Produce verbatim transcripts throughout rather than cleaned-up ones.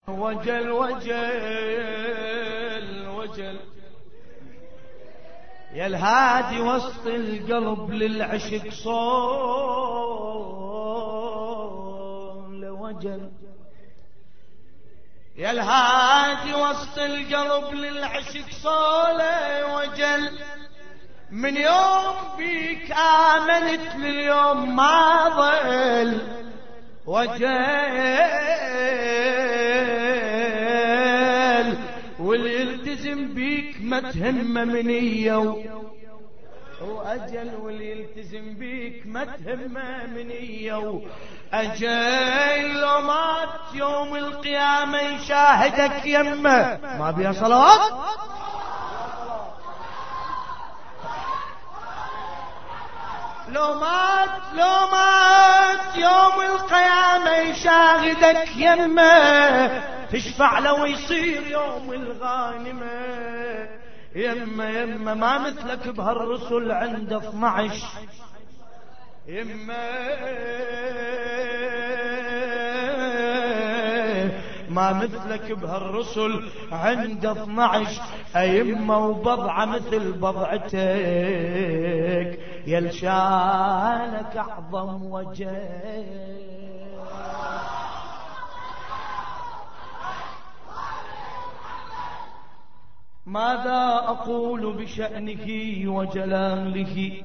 وجل وجل وجل يا الهادي وسط القلب للعشق صول وجل، يا الهادي وسط القلب للعشق صول وجل، من يوم بيك آمنت لليوم ما ظل وجل، واللي يلتزم بيك ما تهمه منية وأجل، واللي يلتزم بيك ما تهمه منية وأجل، لو مات يوم القيامة يشاهدك يمه ما بيها صلوات. لو مات لو مات يوم القيامة يشاهدك يمه، تشفع له ويصير يوم الغانمة يمه يمه، ما مثلك بهالرسل عنده اثنعش يمه، ما مثلك بهالرسل عنده اثنعش أيمة، وبضعة مثل بضعتك يا لشانك أعظم وجه. ماذا أقول بشأنه وجلاله؟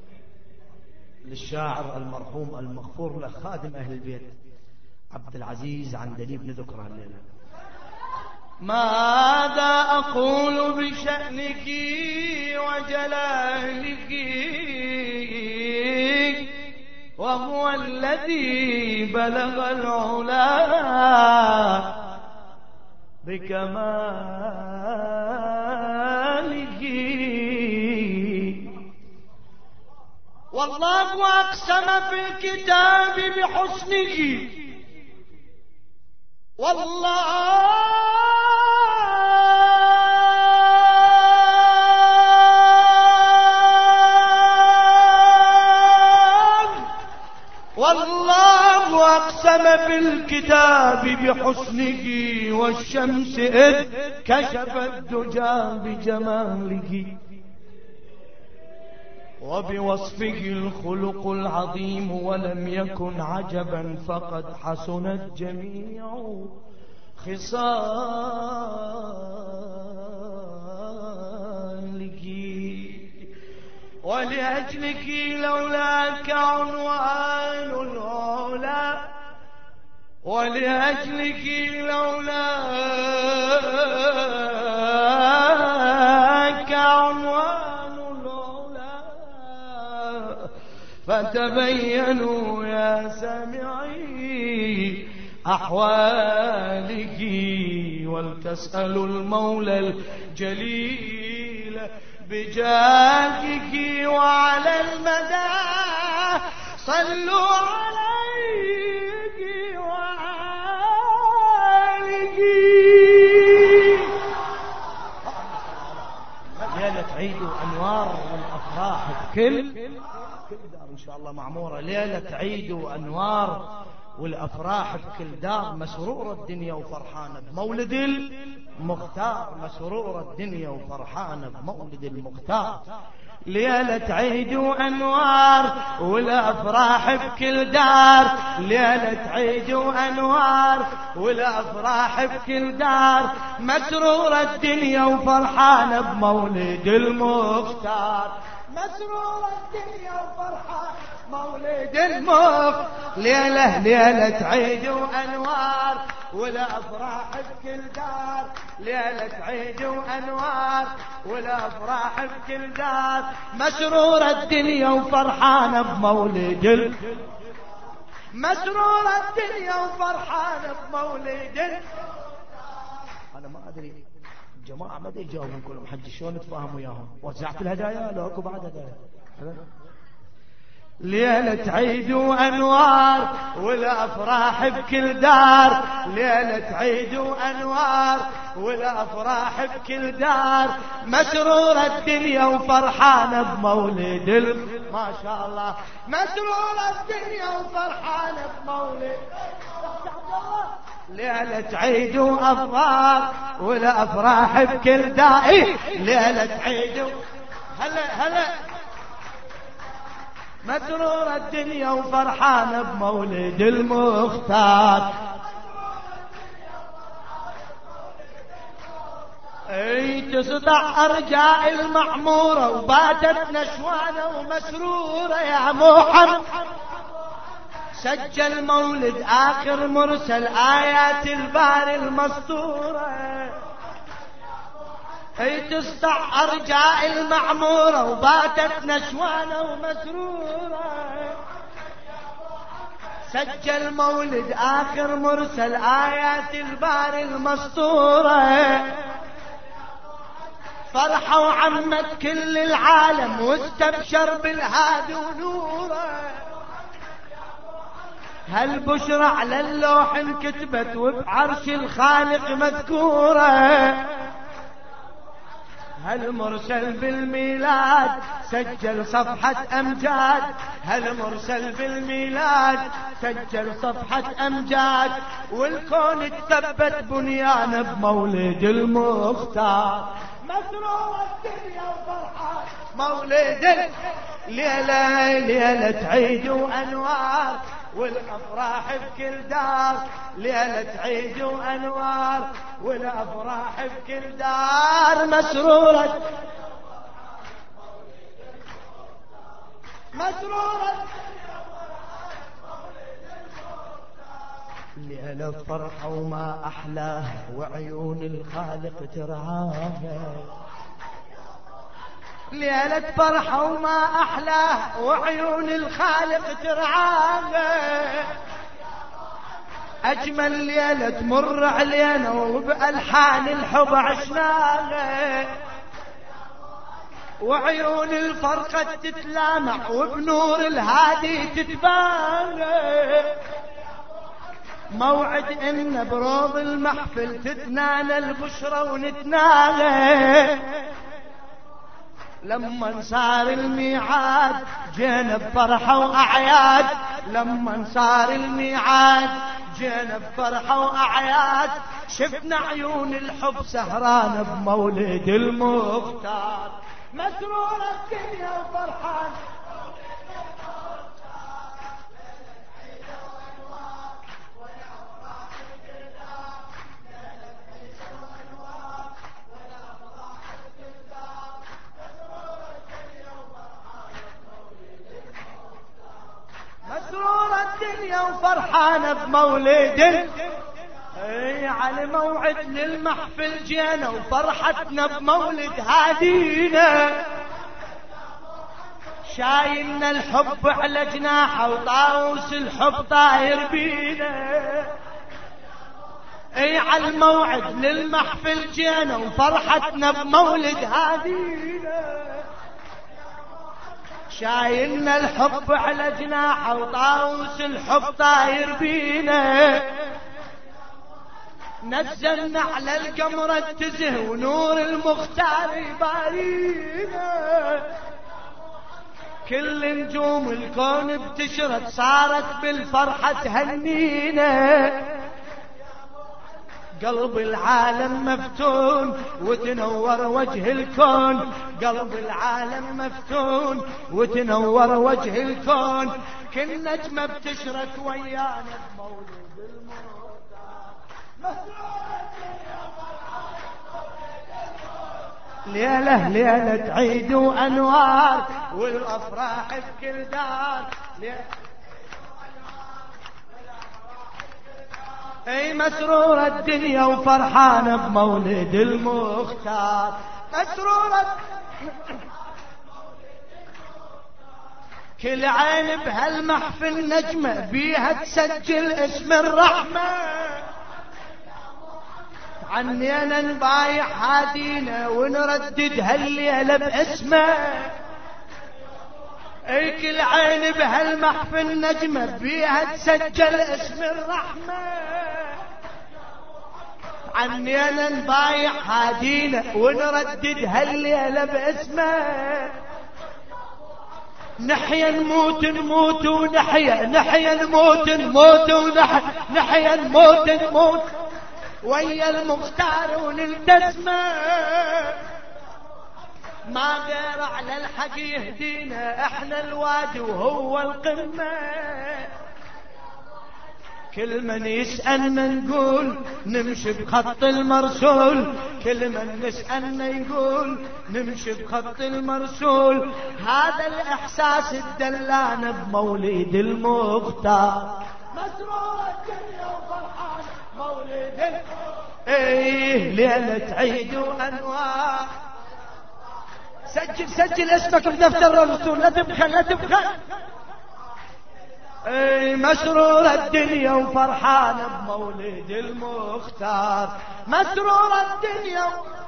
للشاعر المرحوم المغفور له خادم أهل البيت عبد العزيز عندليب نذكره الليلة. ماذا أقول بشأنك وجلاله وهو الذي بلغ العلا بكماله، والله أقسم في الكتاب بحسنه، والله والله أقسم في الكتاب بحسنه، والشمس إذ كشفت دجى بجماله، وبوصفه الخلق العظيم ولم يكن عجبا فقد حسنت جميع خصالك، ولأجلك لولاك عنوان العلا، ولأجلك لولاك عنوان العلا، فتبينوا يا سامعي أحوالك، ولتسألوا المولى الجليل بجاهك، وعلى المدى صلوا عليك وآلك. ليلة عيد وأنوار والأفراح بكل كل دار إن شاء الله معمورة، ليلة عيد وأنوار والأفراح بكل دار، مسرور الدنيا وفرحانة بمولد المختار، مسرور الدنيا وفرحانة بمولد المختار، ليلة عيد وأنوار والأفراح بكل دار، ليلة عيد وأنوار والأفراح بكل دار، مسرور الدنيا وفرحانة بمولد المختار، مسرور الدنيا وفرحانة مولد المختار، ليلة ليلة عيد وأنوار والأفراح بكل دار، ليلة عيد وأنوار والأفراح بكل دار، مسرور الدنيا وفرحانة بمولد ال... مسرور الدنيا وفرحانة بمولد ال... أنا ما أدري الجماعة ما يجاوبون كلهم حج شلون نتفاهم وياهم. وزعت الهدايا لو اكو بعد هدايا. ليلة عيد وأنوار والأفراح بكل دار، ليلة عيد وأنوار والأفراح بكل دار، مسرور الدنيا وفرحانة بمولد ال... ما شاء الله، مسرور الدنيا وفرحانة بمولد ليلة عيد وأفراح والأفراح بكل داعي. ليلة عيد هلا هلا مسرور الدنيا وفرحان بمولد المختار. اي تسطع ارجاء المعمورة وباتت نشوانة ومسرورة يا محمد. سجل مولد آخر مرسل آيات الباري المسطورة. اي تسطع ارجاء المعمورة وباتت نشوانة ومسرورة. سجل مولد آخر مرسل آيات الباري المسطورة. فرحة وعمت كل العالم واستبشر بالهادي ونوره. هالبشرى على اللوح انكتبت وبعرش الخالق مذكورة. هالمرسل بالميلاد سجل صفحة أمجاد. هالمرسل بالميلاد سجل صفحة أمجاد. والكون اتثبت بنيانه بمولد المختار. مسرور الدنيا وفرحان مولد ليلة ليلة عيد وأنوار والأفراح بكل دار. ليلة عيد وأنوار والأفراح بكل دار. مسرورة مسرورة ليلة فرحة وما أحلاها وعيون الخالق ترعاها. ليلة فرحة وما أحلاها وعيون الخالق ترعاها. أجمل ليلة تمر علينا وبألحان الحب عشناها. وعيون الفرقة تتلامع وبنور الهادي تتباهى. موعد إن بروض المحفل تتنالى البشرى ونتنالى. لما صار الميعاد جينا بفرحة وأعياد. لما صار الميعاد جينا بفرحة وأعياد. شفنا عيون الحب سهران بمولد المختار. مسرور الدنيا وفرحان الدنيا وفرحانة بمولد. اي على موعد للمحفل جينا وفرحتنا بمولد هادينا. شايلنا الحب على جناحه وطاوس الحب طاير بينا. اي على الموعد للمحفل جينا وفرحتنا بمولد هادينا. شايلنا الحب على جناحه وطاوس الحب طاير بينا. نزلنا على القمر التزه ونور المختار يبارينا. كل نجوم الكون بتشرد صارت بالفرحة تهنينا. قلب العالم مفتون وتنور وجه الكون. قلب العالم مفتون وتنور وجه الكون. كل نجمة بتشرك ويانا بمولد المختار. ليلة ليلة عيد وأنوار والأفراح بكل دار. اي مسرورة الدنيا وفرحانة بمولد المختار. مسرورة كل عين بهالمحفل نجمة بيها تسجل اسم الرحمة. عنينا نبايع هادينا ونردد هالليلة باسمه. اي كل عين بهالمحفل نجمة بيها تسجل اسم الرحمة. عنينا نبايع هادينا ونردد هالليلة باسمه. نحيا نموت نموت ونحيا، نحيا نموت نموت ونحيا، نحيا نموت نموت ويا المختار ونلتزمه، ما غير على الحق يهدينا، احنا الوادي وهو القمة. كل من يسألنا نقول نمشي بخط المرسول، كل من يسألنا يقول نمشي بخط المرسول. هذا الإحساس الدلان بمولد المختار، مسرور الدنيا وفرحان مولد المختار. ايه ليلة عيد وأنوار. سجل سجل اسمك بدفتر الرسول، لا تبخل لا تبخل. اي مسرور الدنيا وفرحان بمولد المختار، مسرور الدنيا.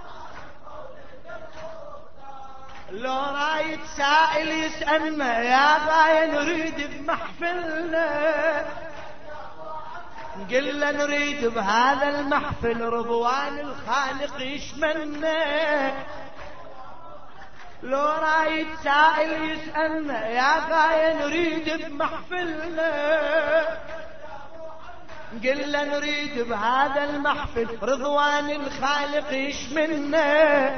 لو رايد سائل يسألنا يا غاية نريد بمحفلنا، قلنا نريد بهذا المحفل رضوان الخالق يشملنا. لو رايد سائل يسألنا يا غاية نريد بمحفلنا، قلنا نريد بهذا المحفل رضوان الخالق يشملنا.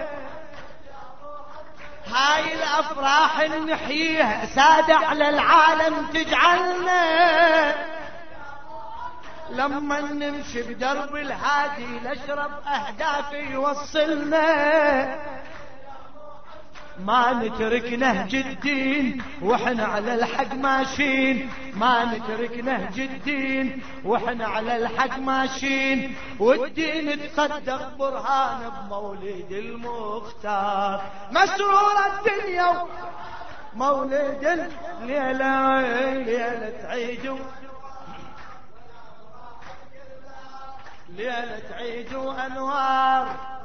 هاي الأفراح نحييها سادة على العالم تجعلنا، لما نمشي بدرب الهادي نشرب أهداف يوصلنا. ما نترك نهج الدين واحنا على الحق ماشيين، ما نترك نهج الدين واحنا على الحق ماشيين. والدين تصدق برهان بمولد المختار، مسرور الدنيا مولد الليلة ليلة عيد، ليلة عيد وأنوار.